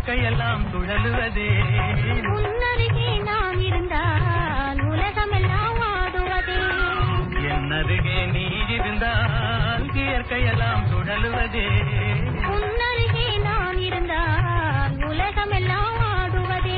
இயற்கையெல்லாம் சுழலுவதே. உன்னருகே நான் இருந்தால் உலகமெல்லாம் ஆடுவதே. என்னருகே நீ இருந்தால் இயற்கையெல்லாம் சுழலுவதே. உன்னருகே நான் இருந்தால் உலகமெல்லாம் ஆடுவதே.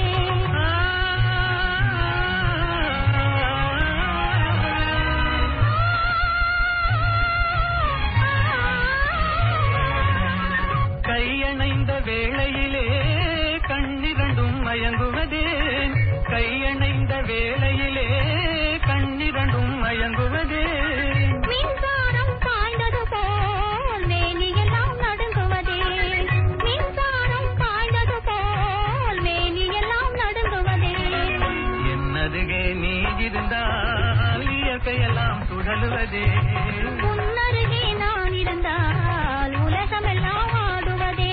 கையணைந்த வேளையிலே கண்ணிரண்டும் மயங்குவதே. கையணைந்த வேளையிலே கண்ணிரண்டும் மயங்குவதே. மின்சாரம் பாய்ந்தது போல் மேனியெல்லாம் நடுங்குவதே. மின்சாரம் பாய்ந்தது போல் மேனியெல்லாம் நடுங்குவதே. என்னருகே நீ இருந்தால் இயற்கையெல்லாம் சுழலுவதே. உன்னருகே நான் இருந்தால் உலகமெல்லாம் ஆடுவதே.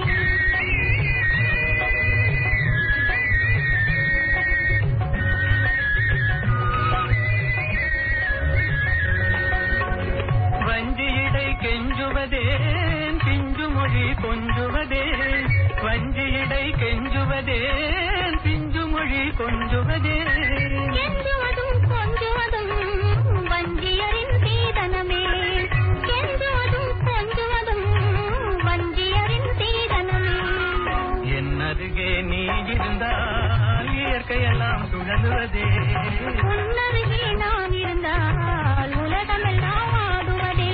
வஞ்சியிடை கெஞ்சுவதேன் பிஞ்சு மொழி கொஞ்சுவதே. வஞ்சியிடை கெஞ்சுவதேன் பிஞ்சு மொழி கொஞ்சுவதே. கெஞ்சுவதும் கொஞ்சுவதும் வஞ்சியரின் சீதனமே. கெஞ்சுவதும் கொஞ்சுவதும் வஞ்சியரின் சீதனமே. என்னருகே நீ இருந்தால் இயற்கையெல்லாம் சுழலுவதே. உன்னருகே நான் இருந்தால் உலகமெல்லாம் ஆடுவதே.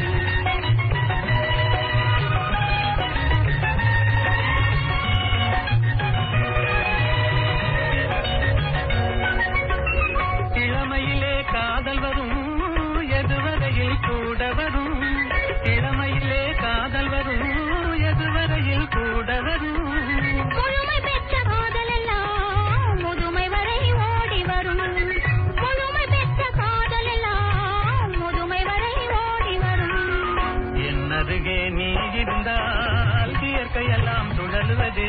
இளமையிலே காதல் வரும் எதுவரையில் கூட வரும். இளமையிலே காதல் வரும் எதுவரையில் கூட வரும். முழுமை பெற்ற காதலெல்லாம் முதுமை வரை ஓடி வரும். முழுமை பெற்ற காதலெல்லாம் முதுமை வரை ஓடி வரும். என்னருகே நீ இருந்தால் இயற்கையெல்லாம் சுழலுவதே.